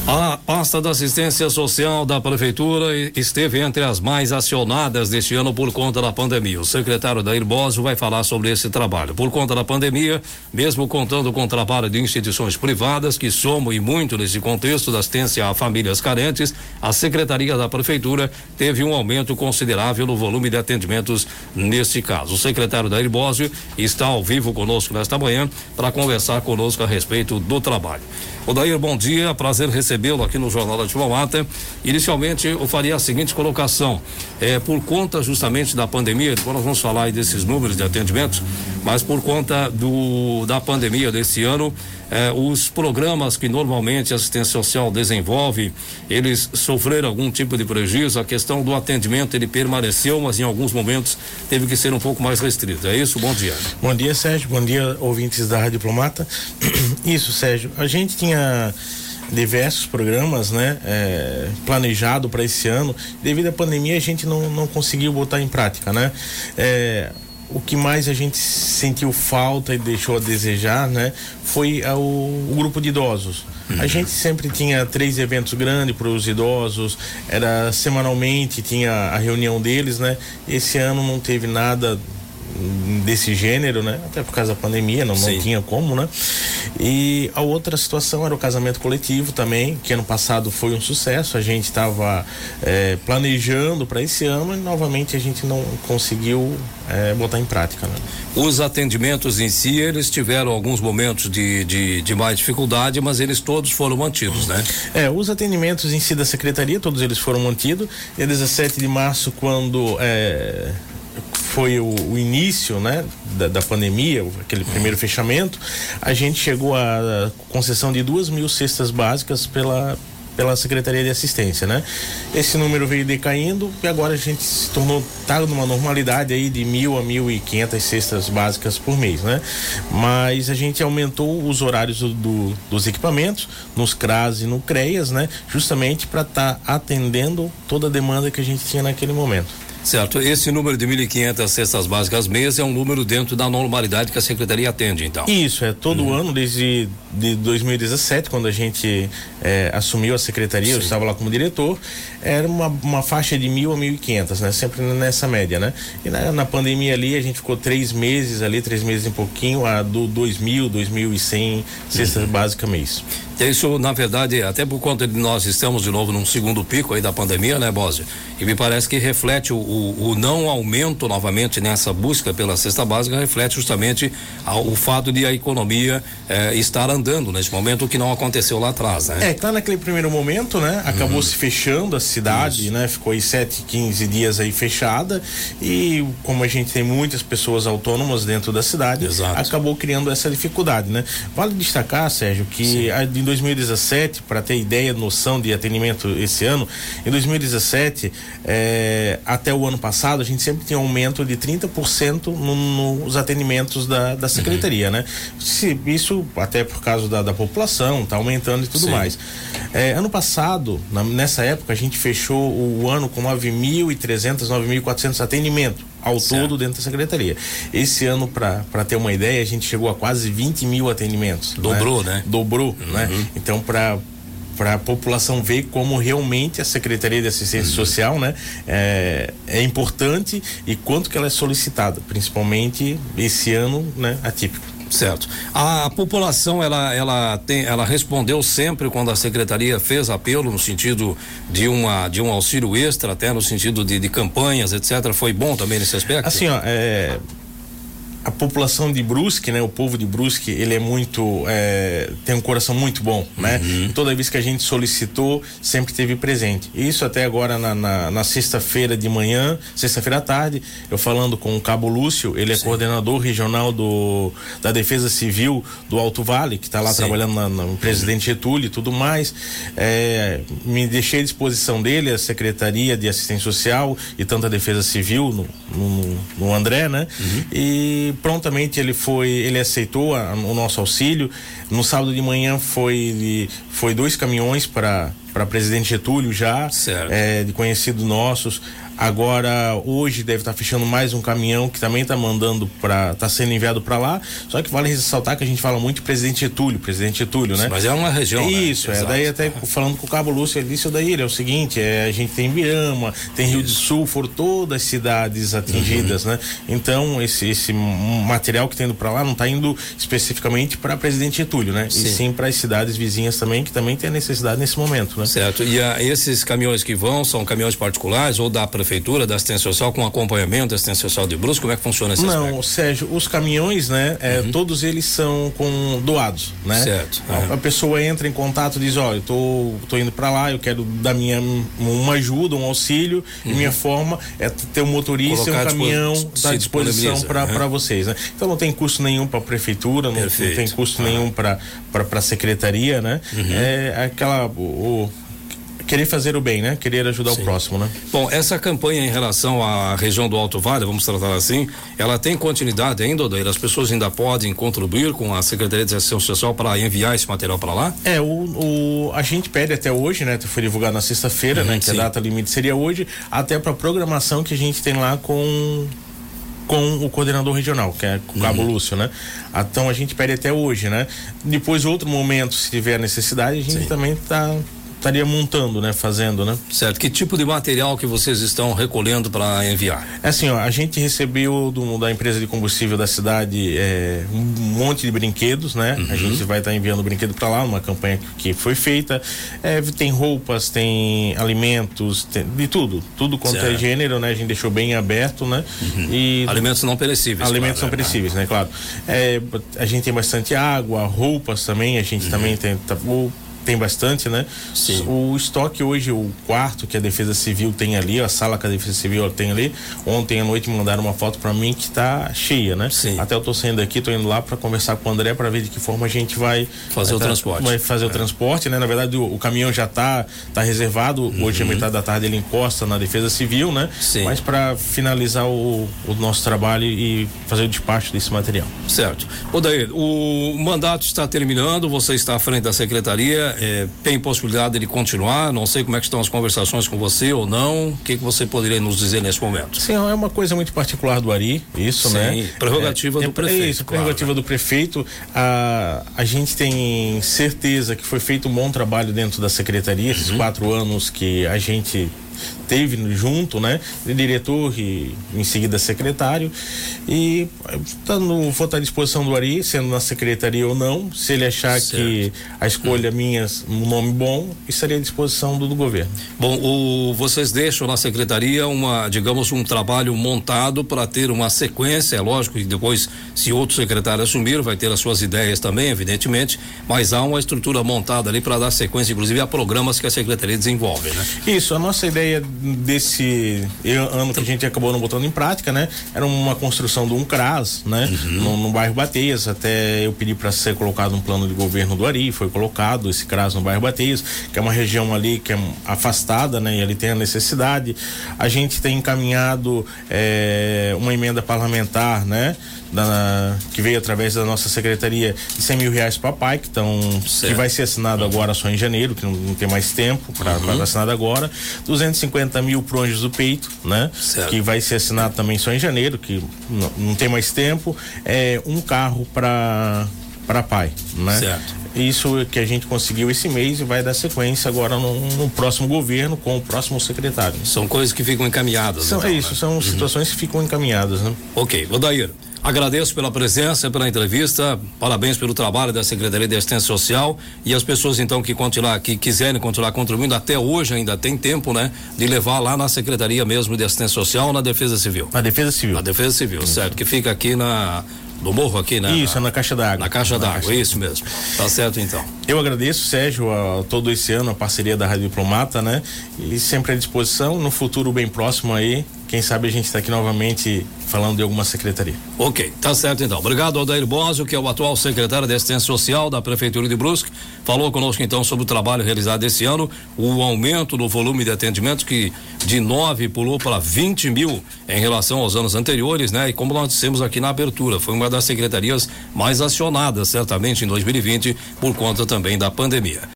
A pasta da assistência social da prefeitura esteve entre as mais acionadas deste ano por conta da pandemia. O secretário Dair Bósio vai falar sobre esse trabalho. Por conta da pandemia, mesmo contando com o trabalho de instituições privadas que somam e muito nesse contexto da assistência a famílias carentes, a secretaria da prefeitura teve um aumento considerável no volume de atendimentos neste caso. O secretário Dair Bósio está ao vivo conosco nesta manhã para conversar conosco a respeito do trabalho. Odair, bom dia, prazer recebê-lo aqui no Jornal da Timauata. Inicialmente eu faria a seguinte colocação, por conta justamente da pandemia, depois nós vamos falar aí desses números de atendimentos, mas por conta da pandemia desse ano, os programas que normalmente a assistência social desenvolve, eles sofreram algum tipo de prejuízo. A questão do atendimento, ele permaneceu, mas em alguns momentos teve que ser um pouco mais restrito, é isso? Bom dia. Bom dia, Sérgio, bom dia, ouvintes da Rádio Diplomata. Isso, Sérgio, a gente tinha diversos programas, né, planejado para esse ano. Devido à pandemia a gente não conseguiu botar em prática, né? O que mais a gente sentiu falta e deixou a desejar, né, foi o grupo de idosos. A gente sempre tinha 3 eventos grandes para os idosos, era semanalmente, tinha a reunião deles, né? Esse ano não teve nada desse gênero, né? Até por causa da pandemia, não tinha como, né? E a outra situação era o casamento coletivo também, que ano passado foi um sucesso. A gente estava planejando para esse ano e novamente a gente não conseguiu botar em prática, né? Os atendimentos em si, eles tiveram alguns momentos de mais dificuldade, mas eles todos foram mantidos, né? Os atendimentos em si da secretaria, todos eles foram mantidos. Dia 17 de março, quando foi o início, né, da pandemia, aquele primeiro fechamento, a gente chegou à concessão de 2.000 cestas básicas pela Secretaria de Assistência, né? Esse número veio decaindo e agora a gente se tornou, tá numa normalidade aí de 1.000 a 1.500 cestas básicas por mês, né? Mas a gente aumentou os horários dos equipamentos nos CRAS e no CREAS, né? Justamente para estar atendendo toda a demanda que a gente tinha naquele momento. Certo, esse número de 1.500 cestas básicas mês é um número dentro da normalidade que a secretaria atende, então? Isso, todo ano, desde 2017, quando a gente assumiu a secretaria, eu estava lá como diretor, era uma faixa de 1.000 a 1.500, né? Sempre nessa média, né? E na pandemia ali, a gente ficou 3 meses em pouquinho, a do 2.000, 2.100 cestas básicas mês. Isso, na verdade, até por conta de nós estamos de novo num segundo pico aí da pandemia, né, Bósio? E me parece que reflete o não aumento novamente nessa busca pela cesta básica, reflete justamente o fato de a economia estar andando nesse momento, o que não aconteceu lá atrás, né? Tá naquele primeiro momento, né? Acabou se fechando a cidade, né? Ficou aí 7, 15 dias aí fechada e como a gente tem muitas pessoas autônomas dentro da cidade, acabou criando essa dificuldade, né? Vale destacar, Sérgio, que em 2017, para ter ideia, noção de atendimento esse ano, em 2017 até o ano passado a gente sempre tinha um aumento de 30% nos atendimentos da secretaria, né? Isso até por causa da população, tá aumentando e tudo mais. Ano passado, nessa época, a gente fechou o ano com 9.300, 9.400 atendimentos ao todo dentro da secretaria. Esse ano, para ter uma ideia, a gente chegou a quase 20.000 atendimentos. Dobrou, né? Dobrou, né? Então, para a população ver como realmente a Secretaria de Assistência Social, né, é importante e quanto que ela é solicitada, principalmente esse ano, né, atípico. Certo. A população, ela respondeu sempre quando a secretaria fez apelo no sentido de um auxílio extra, até no sentido de campanhas, etc. Foi bom também nesse aspecto? Assim, a população de Brusque, né? O povo de Brusque, ele é muito, tem um coração muito bom, né? Toda vez que a gente solicitou, sempre esteve presente. Isso até agora na sexta-feira de manhã, sexta-feira à tarde, eu falando com o Cabo Lúcio, ele é coordenador regional da Defesa Civil do Alto Vale, que está lá trabalhando no Presidente Getúlio e tudo mais. Me deixei à disposição dele, a Secretaria de Assistência Social e tanto a Defesa Civil no André, né? E prontamente ele aceitou o nosso auxílio. No sábado de manhã foi 2 caminhões para para Presidente Getúlio já, de conhecidos nossos. Agora, hoje deve estar fechando mais um caminhão que também está sendo enviado para lá. Só que vale ressaltar que a gente fala muito de Presidente Getúlio, né? Mas é uma região. Isso, né? Daí até falando com o Cabo Lúcio, ele disse daí, é o seguinte, a gente tem Biama, tem Rio do Sul, foram todas as cidades atingidas, né? Então, esse material que está indo para lá não está indo especificamente para Presidente Getúlio, né? Sim. E sim para as cidades vizinhas também, que também tem a necessidade nesse momento, né? Certo. E esses caminhões que vão são caminhões particulares ou da prefeitura, da assistência social, com acompanhamento da assistência social de Brusque? Como é que funciona esse aspecto? Não, Sérgio, os caminhões, né? Todos eles são doados, né? Certo. A pessoa entra em contato e diz, eu tô indo para lá, eu quero dar uma ajuda, um auxílio, e minha forma é ter um motorista e um caminhão à disposição para vocês, né? Então não tem custo nenhum para a prefeitura, não tem custo nenhum para a secretaria, né? É aquela querer fazer o bem, né? Querer ajudar o próximo, né? Bom, essa campanha em relação à região do Alto Vale, vamos tratar assim, ela tem continuidade ainda, Odair? As pessoas ainda podem contribuir com a Secretaria de Assistência Social para enviar esse material para lá? A gente pede até hoje, né? Foi divulgado na sexta-feira, né? Que a data limite seria hoje, até para a programação que a gente tem lá com o coordenador regional, que é o Cabo Lúcio, né? Então a gente pede até hoje, né? Depois, outro momento, se tiver necessidade, a gente também estaria montando, né? Fazendo, né? Certo. Que tipo de material que vocês estão recolhendo para enviar? É assim, a gente recebeu da empresa de combustível da cidade um monte de brinquedos, né? A gente vai estar enviando brinquedo para lá, uma campanha que foi feita. Tem roupas, tem alimentos, tem de tudo quanto é gênero, né? A gente deixou bem aberto, né? E alimentos não perecíveis. Alimentos não perecíveis, né? Claro. A gente tem bastante água, roupas também, a gente também tem bastante, né? Sim. O estoque hoje, o quarto que a Defesa Civil tem ali, a sala que a Defesa Civil tem ali, ontem à noite me mandaram uma foto para mim que tá cheia, né? Sim. Até eu tô saindo aqui, tô indo lá para conversar com o André para ver de que forma a gente vai fazer o transporte. Vai fazer o transporte, né? Na verdade, o caminhão já tá reservado, hoje à metade da tarde ele encosta na Defesa Civil, né? Sim. Mas para finalizar o nosso trabalho e fazer o despacho desse material. Certo. Odair, o mandato está terminando, você está à frente da secretaria, tem possibilidade de continuar? Não sei como é que estão as conversações com você ou não. O que você poderia nos dizer nesse momento? Sim, é uma coisa muito particular do Ari, isso, né? Prerrogativa do prefeito. Isso, prerrogativa do prefeito. A gente tem certeza que foi feito um bom trabalho dentro da secretaria, esses 4 anos que a gente teve junto, né? De diretor e em seguida secretário, e vou estar à disposição do Ari, sendo na secretaria ou não, se ele achar que a escolha minha, um nome bom, estaria à disposição do governo. Bom, vocês deixam na secretaria digamos, um trabalho montado para ter uma sequência, é lógico, e depois, se outro secretário assumir, vai ter as suas ideias também, evidentemente, mas há uma estrutura montada ali para dar sequência, inclusive a programas que a secretaria desenvolve, né? Isso, a nossa ideia desse ano que a gente acabou não botando em prática, né? Era uma construção de um CRAS, né? No bairro Bateias, até eu pedi para ser colocado um plano de governo do Ari, foi colocado esse CRAS no bairro Bateias, que é uma região ali que é afastada, né? E ali tem a necessidade. A gente tem encaminhado uma emenda parlamentar, né? Que veio através da nossa secretaria de R$100 mil para a PAI, que vai ser assinado agora só em janeiro, que não tem mais tempo para ser assinado agora. 250 mil pro Anjos do Peito, né? Certo. Que vai ser assinado também só em janeiro, que não tem mais tempo. Um carro para PAI, né? Certo. Isso que a gente conseguiu esse mês e vai dar sequência agora no próximo governo com o próximo secretário. São coisas que ficam encaminhadas. São situações que ficam encaminhadas, né? Ok, Odair, agradeço pela presença, pela entrevista, parabéns pelo trabalho da Secretaria de Assistência Social, e as pessoas então que quiserem continuar contribuindo, até hoje ainda tem tempo, né? De levar lá na Secretaria mesmo de Assistência Social ou na Defesa Civil? Na Defesa Civil. Na Defesa Civil, certo, que fica aqui do morro aqui, né? Isso, na Caixa d'Água. Na Caixa d'Água, isso mesmo. Tá certo então. Eu agradeço, Sérgio, todo esse ano a parceria da Rádio Diplomata, né? E sempre à disposição, no futuro bem próximo aí, quem sabe a gente está aqui novamente falando de alguma secretaria. Ok, tá certo então. Obrigado ao Odair Bósio, que é o atual secretário de Assistência Social da Prefeitura de Brusque. Falou conosco então sobre o trabalho realizado esse ano, o aumento do volume de atendimentos que de 9 pulou para 20 mil em relação aos anos anteriores, né? E como nós dissemos aqui na abertura, foi uma das secretarias mais acionadas certamente em 2020 por conta também da pandemia.